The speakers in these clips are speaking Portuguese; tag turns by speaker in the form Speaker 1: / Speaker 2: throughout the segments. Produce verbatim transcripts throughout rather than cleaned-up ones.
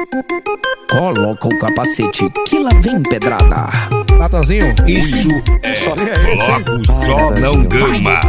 Speaker 1: Coloca o capacete que lá vem pedrada.
Speaker 2: Natanzinho,
Speaker 3: isso é
Speaker 2: só é
Speaker 3: bloco só não gama.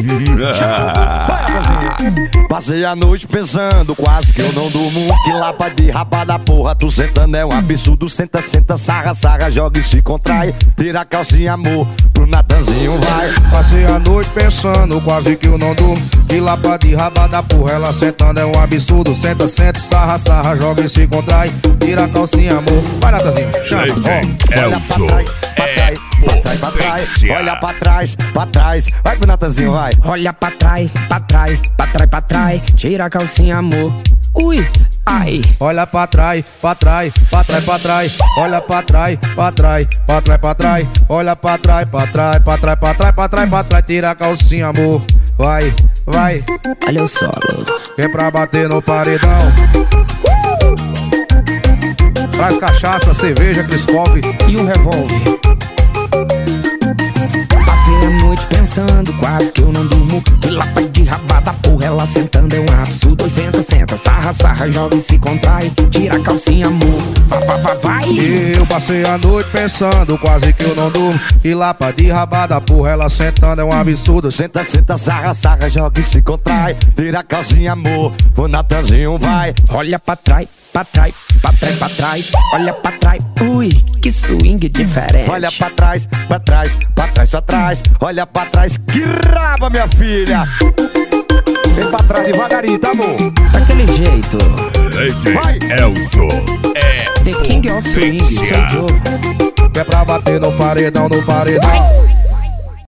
Speaker 4: Passei a noite pensando, quase que eu não durmo. Que lapa de rabada, porra, tu sentando é um absurdo. Senta, senta, sarra, sarra, joga e se contrai. Tira a calcinha, amor, pro Natanzinho vai.
Speaker 2: Passei a noite pensando, quase que eu não durmo. Que lapa de rabada, porra, ela sentando é um absurdo. Senta, senta, sarra, sarra, joga e se contrai. Tira a calcinha, amor. Vai, Natanzinho, chama, ó.
Speaker 3: Elzo
Speaker 4: é pra trás, olha pra trás, pra trás. Vai pro Natanzinho, vai.
Speaker 1: Olha pra trás, pra trás, pra trás, pra trás. Tira a calcinha, amor. Ui, ai.
Speaker 2: Olha pra trás, pra trás, pra trás, pra trás. Olha pra trás, pra trás, pra trás, pra trás. Olha pra trás, pra trás, pra trás, pra trás, pra trás, pra trás. Tira a calcinha, amor. Vai, vai.
Speaker 1: Olha o solo.
Speaker 2: Vem pra bater no paredão. Traz cachaça, cerveja, Criscope
Speaker 1: e um revólver. Passei a noite pensando, quase que eu não durmo. Que lapa de rabada, porra, ela sentando é um absurdo. Senta, senta, sarra, sarra, joga e se contrai. Tira a calcinha, amor, vai, vai, vai, vai.
Speaker 2: Eu passei a noite pensando, quase que eu não durmo. Que lapa de rabada, porra, ela sentando é um absurdo.
Speaker 4: Senta, senta, sarra, sarra, joga e se contrai. Tira a calcinha, amor, o Natanzinho vai.
Speaker 1: Olha pra trás, pra trás, pra trás, pra trás. Olha pra trás, ui, que swing diferente.
Speaker 4: Olha pra trás, pra trás, pra trás, pra trás. Olha pra trás, que raba, minha filha. Vem pra trás devagarinho, tá, amor?
Speaker 1: Daquele jeito.
Speaker 3: Vai, Elzo é
Speaker 1: The King of Swing, sou Joe.
Speaker 2: É pra bater no paredão, no paredão.